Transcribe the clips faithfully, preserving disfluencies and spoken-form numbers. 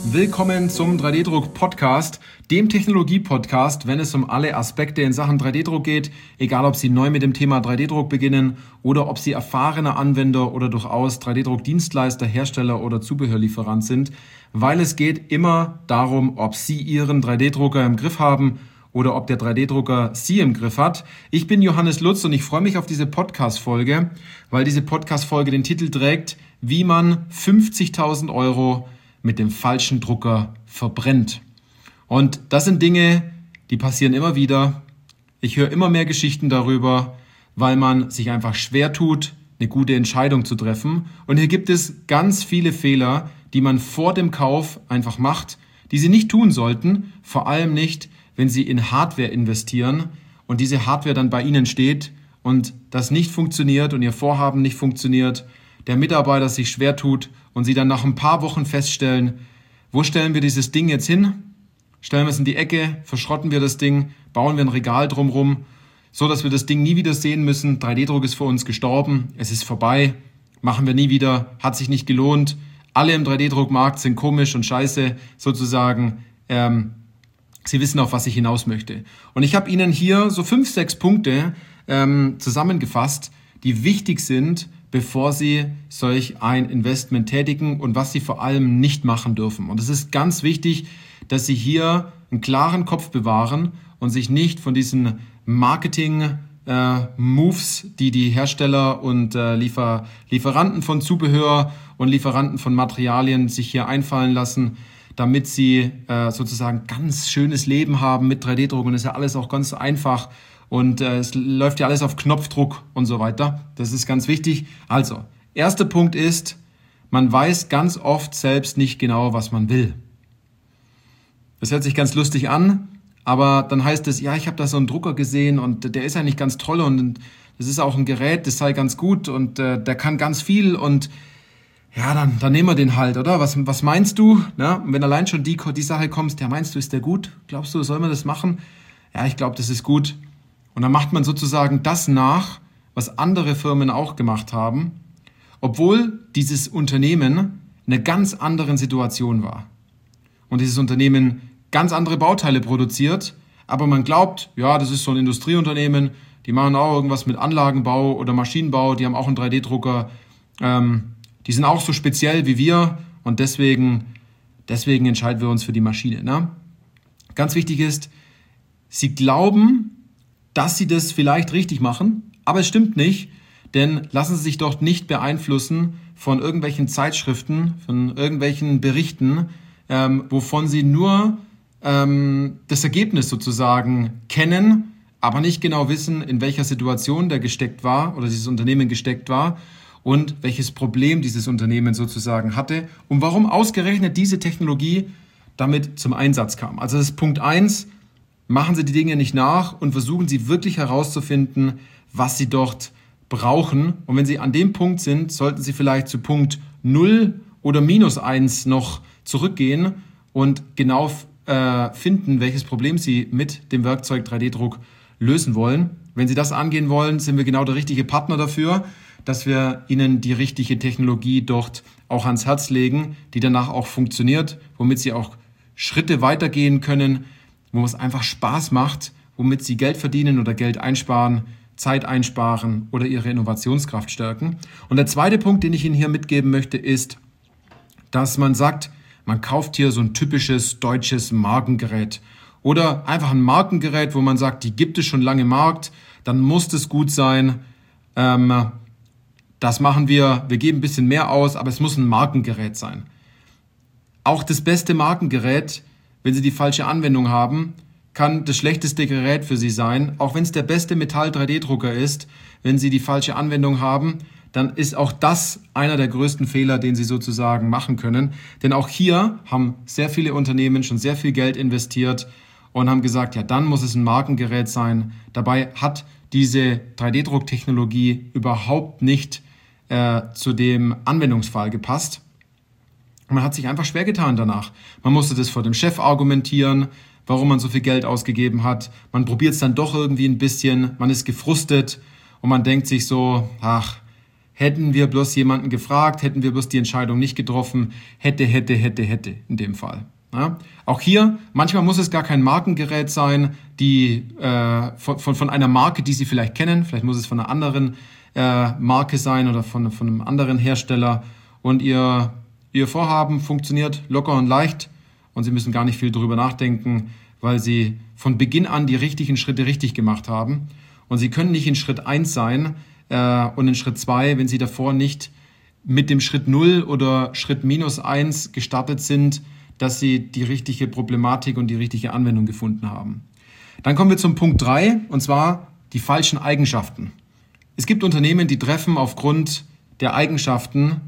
Willkommen zum drei D-Druck-Podcast, dem Technologie-Podcast, wenn es um alle Aspekte in Sachen drei D-Druck geht, egal ob Sie neu mit dem Thema drei D-Druck beginnen oder ob Sie erfahrener Anwender oder durchaus drei D-Druck-Dienstleister, Hersteller oder Zubehörlieferant sind, weil es geht immer darum, ob Sie Ihren drei D-Drucker im Griff haben oder ob der drei D-Drucker Sie im Griff hat. Ich bin Johannes Lutz und ich freue mich auf diese Podcast-Folge, weil diese Podcast-Folge den Titel trägt, wie man fünfzigtausend Euro mit dem falschen Drucker verbrennt. Und das sind Dinge, die passieren immer wieder. Ich höre immer mehr Geschichten darüber, weil man sich einfach schwer tut, eine gute Entscheidung zu treffen. Und hier gibt es ganz viele Fehler, die man vor dem Kauf einfach macht, die Sie nicht tun sollten, vor allem nicht, wenn Sie in Hardware investieren und diese Hardware dann bei Ihnen steht und das nicht funktioniert und Ihr Vorhaben nicht funktioniert, der Mitarbeiter sich schwer tut und Sie dann nach ein paar Wochen feststellen, wo stellen wir dieses Ding jetzt hin? Stellen wir es in die Ecke, verschrotten wir das Ding, bauen wir ein Regal drumherum, so dass wir das Ding nie wieder sehen müssen. drei D-Druck ist für uns gestorben, es ist vorbei, machen wir nie wieder, hat sich nicht gelohnt. Alle im drei D-Druckmarkt sind komisch und scheiße sozusagen. Ähm, Sie wissen, auf was ich hinaus möchte. Und ich habe Ihnen hier so fünf, sechs Punkte ähm, zusammengefasst, die wichtig sind, bevor Sie solch ein Investment tätigen und was Sie vor allem nicht machen dürfen. Und es ist ganz wichtig, dass Sie hier einen klaren Kopf bewahren und sich nicht von diesen Marketing-Moves, äh, die die Hersteller und äh, Liefer- Lieferanten von Zubehör und Lieferanten von Materialien sich hier einfallen lassen, damit Sie äh, sozusagen ganz schönes Leben haben mit drei D-Druck. Und das ist ja alles auch ganz einfach. Und äh, es läuft ja alles auf Knopfdruck und so weiter. Das ist ganz wichtig. Also, erster Punkt ist, man weiß ganz oft selbst nicht genau, was man will. Das hört sich ganz lustig an, aber dann heißt es, ja, ich habe da so einen Drucker gesehen und der ist eigentlich ganz toll und das ist auch ein Gerät, das sei ganz gut und äh, der kann ganz viel und ja, dann, dann nehmen wir den halt, oder? Was, was meinst du? Na, und wenn allein schon die, die Sache kommst, ja, meinst du, ist der gut? Glaubst du, soll man das machen? Ja, ich glaube, das ist gut. Und dann macht man sozusagen das nach, was andere Firmen auch gemacht haben, obwohl dieses Unternehmen in einer ganz anderen Situation war. Und dieses Unternehmen ganz andere Bauteile produziert, aber man glaubt, ja, das ist so ein Industrieunternehmen, die machen auch irgendwas mit Anlagenbau oder Maschinenbau, die haben auch einen drei D-Drucker, ähm, die sind auch so speziell wie wir und deswegen, deswegen entscheiden wir uns für die Maschine. Ne? Ganz wichtig ist, Sie glauben, dass Sie das vielleicht richtig machen, aber es stimmt nicht, denn lassen Sie sich doch nicht beeinflussen von irgendwelchen Zeitschriften, von irgendwelchen Berichten, ähm, wovon Sie nur ähm, das Ergebnis sozusagen kennen, aber nicht genau wissen, in welcher Situation der gesteckt war oder dieses Unternehmen gesteckt war und welches Problem dieses Unternehmen sozusagen hatte und warum ausgerechnet diese Technologie damit zum Einsatz kam. Also das ist Punkt eins. Machen Sie die Dinge nicht nach und versuchen Sie wirklich herauszufinden, was Sie dort brauchen. Und wenn Sie an dem Punkt sind, sollten Sie vielleicht zu Punkt null oder minus eins noch zurückgehen und genau äh, finden, welches Problem Sie mit dem Werkzeug drei D-Druck lösen wollen. Wenn Sie das angehen wollen, sind wir genau der richtige Partner dafür, dass wir Ihnen die richtige Technologie dort auch ans Herz legen, die danach auch funktioniert, womit Sie auch Schritte weitergehen können, wo es einfach Spaß macht, womit Sie Geld verdienen oder Geld einsparen, Zeit einsparen oder Ihre Innovationskraft stärken. Und der zweite Punkt, den ich Ihnen hier mitgeben möchte, ist, dass man sagt, man kauft hier so ein typisches deutsches Markengerät oder einfach ein Markengerät, wo man sagt, die gibt es schon lange im Markt, dann muss das gut sein. Ähm, das machen wir, wir geben ein bisschen mehr aus, aber es muss ein Markengerät sein. Auch das beste Markengerät, wenn Sie die falsche Anwendung haben, kann das schlechteste Gerät für Sie sein. Auch wenn es der beste Metall-drei D-Drucker ist, wenn Sie die falsche Anwendung haben, dann ist auch das einer der größten Fehler, den Sie sozusagen machen können. Denn auch hier haben sehr viele Unternehmen schon sehr viel Geld investiert und haben gesagt, ja, dann muss es ein Markengerät sein. Dabei hat diese drei D-Drucktechnologie überhaupt nicht äh, zu dem Anwendungsfall gepasst. Man hat sich einfach schwer getan danach. Man musste das vor dem Chef argumentieren, warum man so viel Geld ausgegeben hat. Man probiert es dann doch irgendwie ein bisschen, man ist gefrustet und man denkt sich so, ach, hätten wir bloß jemanden gefragt, hätten wir bloß die Entscheidung nicht getroffen, hätte, hätte, hätte, hätte in dem Fall. Ja? Auch hier, manchmal muss es gar kein Markengerät sein, die äh, von, von, von einer Marke, die Sie vielleicht kennen, vielleicht muss es von einer anderen äh, Marke sein oder von, von einem anderen Hersteller und Ihr, Ihr Vorhaben funktioniert locker und leicht und Sie müssen gar nicht viel drüber nachdenken, weil Sie von Beginn an die richtigen Schritte richtig gemacht haben. Und Sie können nicht in Schritt eins sein äh, und in Schritt zwei, wenn Sie davor nicht mit dem Schritt null oder Schritt minus eins gestartet sind, dass Sie die richtige Problematik und die richtige Anwendung gefunden haben. Dann kommen wir zum Punkt drei, und zwar die falschen Eigenschaften. Es gibt Unternehmen, die treffen aufgrund der Eigenschaften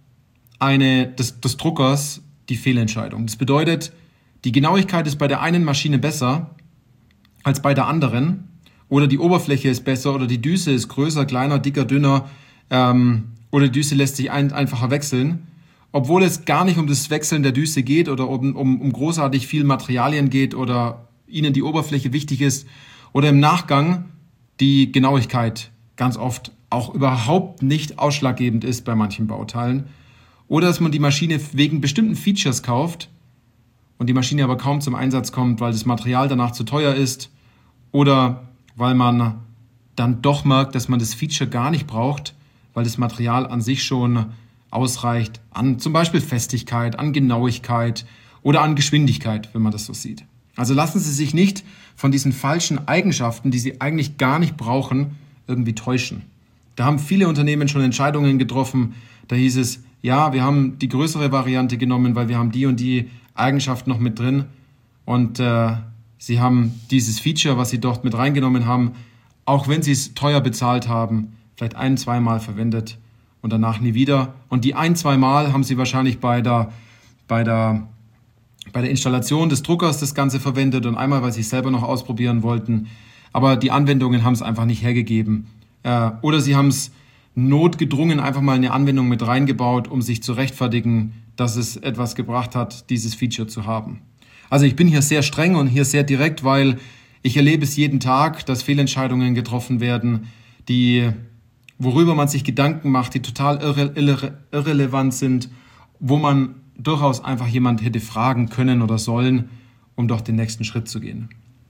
eine, des, des Druckers die Fehlentscheidung. Das bedeutet, die Genauigkeit ist bei der einen Maschine besser als bei der anderen, oder die Oberfläche ist besser, oder die Düse ist größer, kleiner, dicker, dünner, ähm, oder die Düse lässt sich ein, einfacher wechseln, obwohl es gar nicht um das Wechseln der Düse geht oder um, um, um großartig viel Materialien geht oder Ihnen die Oberfläche wichtig ist oder im Nachgang die Genauigkeit ganz oft auch überhaupt nicht ausschlaggebend ist bei manchen Bauteilen. Oder dass man die Maschine wegen bestimmten Features kauft und die Maschine aber kaum zum Einsatz kommt, weil das Material danach zu teuer ist oder weil man dann doch merkt, dass man das Feature gar nicht braucht, weil das Material an sich schon ausreicht an zum Beispiel Festigkeit, an Genauigkeit oder an Geschwindigkeit, wenn man das so sieht. Also lassen Sie sich nicht von diesen falschen Eigenschaften, die Sie eigentlich gar nicht brauchen, irgendwie täuschen. Da haben viele Unternehmen schon Entscheidungen getroffen, da hieß es, ja, wir haben die größere Variante genommen, weil wir haben die und die Eigenschaft noch mit drin und äh, sie haben dieses Feature, was sie dort mit reingenommen haben, auch wenn sie es teuer bezahlt haben, vielleicht ein-, zweimal verwendet und danach nie wieder. Und die ein-, zweimal haben sie wahrscheinlich bei der, bei der, bei der Installation des Druckers das Ganze verwendet und einmal, weil sie es selber noch ausprobieren wollten. Aber die Anwendungen haben es einfach nicht hergegeben. Äh, oder sie haben es notgedrungen einfach mal eine Anwendung mit reingebaut, um sich zu rechtfertigen, dass es etwas gebracht hat, dieses Feature zu haben. Also ich bin hier sehr streng und hier sehr direkt, weil ich erlebe es jeden Tag, dass Fehlentscheidungen getroffen werden, die, worüber man sich Gedanken macht, die total irre, irre, irrelevant sind, wo man durchaus einfach jemand hätte fragen können oder sollen, um doch den nächsten Schritt zu gehen.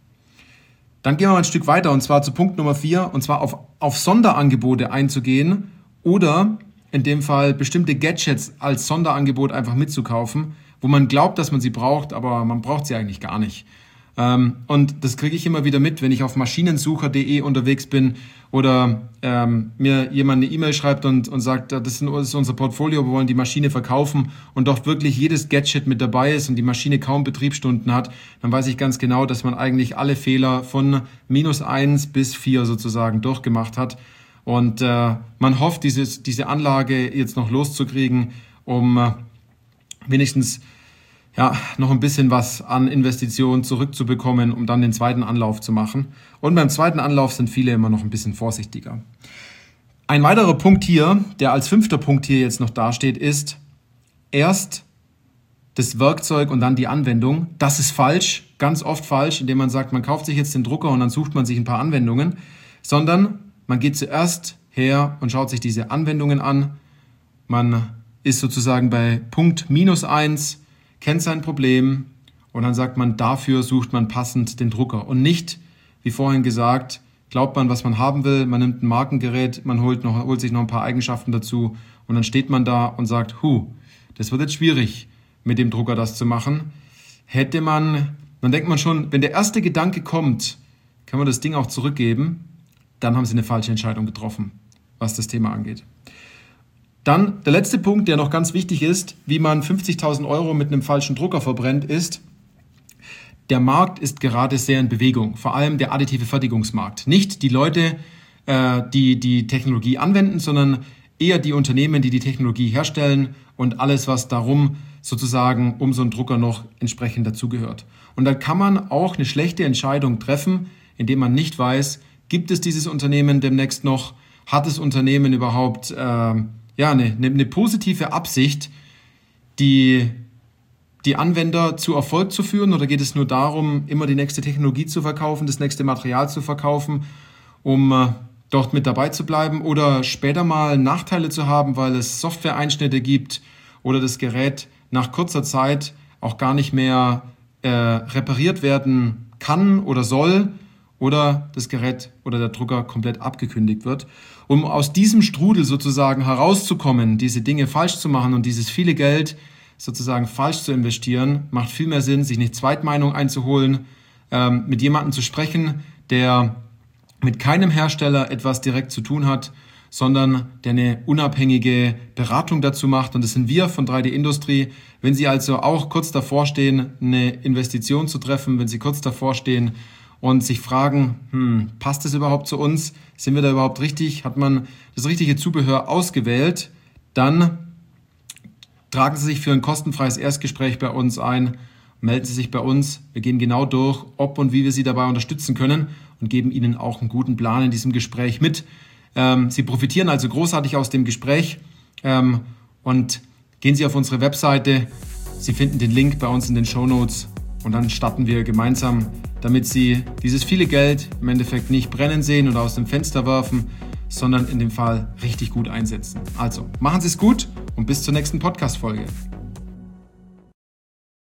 Dann gehen wir mal ein Stück weiter und zwar zu Punkt Nummer vier, und zwar auf, auf Sonderangebote einzugehen oder in dem Fall bestimmte Gadgets als Sonderangebot einfach mitzukaufen, wo man glaubt, dass man sie braucht, aber man braucht sie eigentlich gar nicht. Ähm, und das kriege ich immer wieder mit, wenn ich auf maschinensucher punkt de unterwegs bin oder ähm, mir jemand eine E-Mail schreibt und, und sagt, das ist unser Portfolio, wir wollen die Maschine verkaufen und doch wirklich jedes Gadget mit dabei ist und die Maschine kaum Betriebsstunden hat, dann weiß ich ganz genau, dass man eigentlich alle Fehler von minus eins bis vier sozusagen durchgemacht hat. Und äh, man hofft, dieses, diese Anlage jetzt noch loszukriegen, um äh, wenigstens ja, noch ein bisschen was an Investitionen zurückzubekommen, um dann den zweiten Anlauf zu machen. Und beim zweiten Anlauf sind viele immer noch ein bisschen vorsichtiger. Ein weiterer Punkt hier, der als fünfter Punkt hier jetzt noch dasteht, ist erst das Werkzeug und dann die Anwendung. Das ist falsch, ganz oft falsch, indem man sagt, man kauft sich jetzt den Drucker und dann sucht man sich ein paar Anwendungen, sondern man geht zuerst her und schaut sich diese Anwendungen an. Man ist sozusagen bei Punkt minus eins, kennt sein Problem und dann sagt man, dafür sucht man passend den Drucker. Und nicht, wie vorhin gesagt, glaubt man, was man haben will, man nimmt ein Markengerät, man holt, noch, holt sich noch ein paar Eigenschaften dazu und dann steht man da und sagt, hu, das wird jetzt schwierig, mit dem Drucker das zu machen. Hätte man, dann denkt man schon, wenn der erste Gedanke kommt, kann man das Ding auch zurückgeben, dann haben sie eine falsche Entscheidung getroffen, was das Thema angeht. Dann der letzte Punkt, der noch ganz wichtig ist, wie man fünfzigtausend Euro mit einem falschen Drucker verbrennt, ist, der Markt ist gerade sehr in Bewegung, vor allem der additive Fertigungsmarkt. Nicht die Leute, äh, die die Technologie anwenden, sondern eher die Unternehmen, die die Technologie herstellen und alles, was darum sozusagen um so einen Drucker noch entsprechend dazugehört. Und da kann man auch eine schlechte Entscheidung treffen, indem man nicht weiß, gibt es dieses Unternehmen demnächst noch, hat das Unternehmen überhaupt äh, ja, eine, eine, eine positive Absicht, die, die Anwender zu Erfolg zu führen, oder geht es nur darum, immer die nächste Technologie zu verkaufen, das nächste Material zu verkaufen, um dort mit dabei zu bleiben oder später mal Nachteile zu haben, weil es Software-Einschnitte gibt oder das Gerät nach kurzer Zeit auch gar nicht mehr äh, repariert werden kann oder soll oder das Gerät oder der Drucker komplett abgekündigt wird. Um aus diesem Strudel sozusagen herauszukommen, diese Dinge falsch zu machen und dieses viele Geld sozusagen falsch zu investieren, macht viel mehr Sinn, sich eine Zweitmeinung einzuholen, ähm, mit jemandem zu sprechen, der mit keinem Hersteller etwas direkt zu tun hat, sondern der eine unabhängige Beratung dazu macht. Und das sind wir von drei D Industrie. Wenn Sie also auch kurz davor stehen, eine Investition zu treffen, wenn Sie kurz davor stehen und sich fragen, hm, passt das überhaupt zu uns? Sind wir da überhaupt richtig? Hat man das richtige Zubehör ausgewählt? Dann tragen Sie sich für ein kostenfreies Erstgespräch bei uns ein. Melden Sie sich bei uns. Wir gehen genau durch, ob und wie wir Sie dabei unterstützen können und geben Ihnen auch einen guten Plan in diesem Gespräch mit. Ähm, Sie profitieren also großartig aus dem Gespräch ähm, und gehen Sie auf unsere Webseite. Sie finden den Link bei uns in den Shownotes und dann starten wir gemeinsam, damit Sie dieses viele Geld im Endeffekt nicht brennen sehen oder aus dem Fenster werfen, sondern in dem Fall richtig gut einsetzen. Also machen Sie es gut und bis zur nächsten Podcast-Folge.